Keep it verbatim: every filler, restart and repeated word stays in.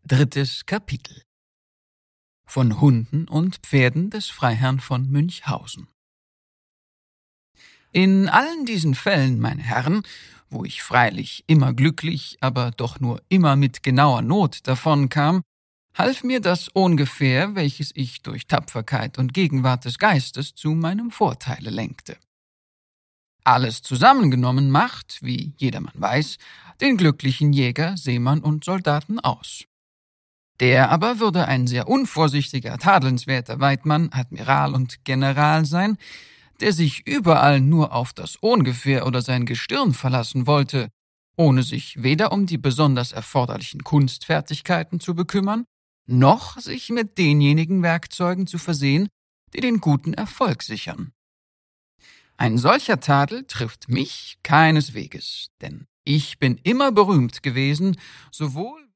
Drittes Kapitel. Von Hunden und Pferden des Freiherrn von Münchhausen. In allen diesen Fällen, meine Herren, wo ich freilich immer glücklich, aber doch nur immer mit genauer Not davonkam, half mir das Ohngefähr, welches ich durch Tapferkeit und Gegenwart des Geistes zu meinem Vorteile lenkte. Alles zusammengenommen macht, wie jedermann weiß, den glücklichen Jäger, Seemann und Soldaten aus. Der aber würde ein sehr unvorsichtiger, tadelnswerter Weidmann, Admiral und General sein, der sich überall nur auf das Ohngefähr oder sein Gestirn verlassen wollte, ohne sich weder um die besonders erforderlichen Kunstfertigkeiten zu bekümmern, noch sich mit denjenigen Werkzeugen zu versehen, die den guten Erfolg sichern. Ein solcher Tadel trifft mich keinesweges, denn ich bin immer berühmt gewesen, sowohl